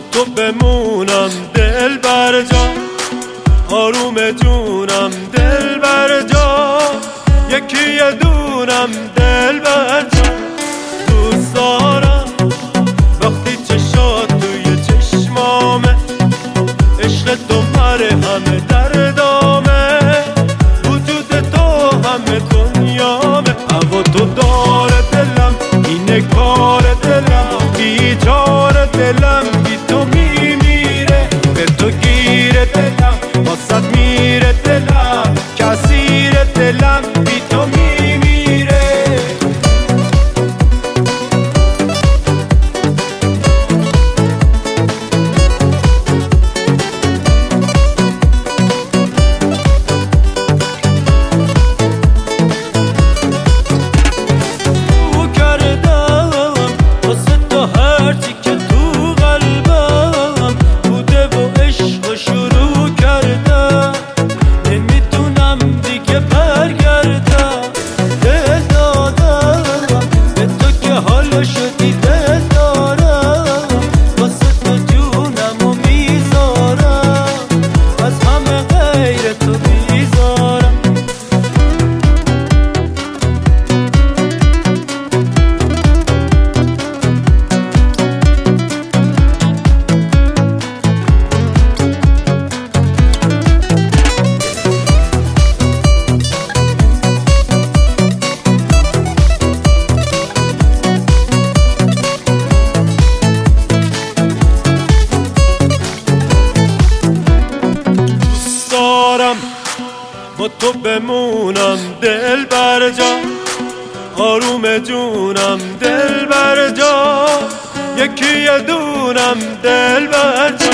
تو بمونم دل بر جا، آروم جونم دل بر جا، یکی یه دونم دل بر جا. دوست دارم وقتی چشات توی چشمامه، عشق تو مره همه دردامه، وجود تو همه دنیامه. هوا تو داره دلم، اینه کار دلم، بیچاره دلم بی تو میمیره، به تو گیره دلم، واسد میره دلم، کسیر دلم بی تو میمیره. با تو بمونم دل بر جا، آروم جونم دل بر جا، یکی یه دونم دل بر جا.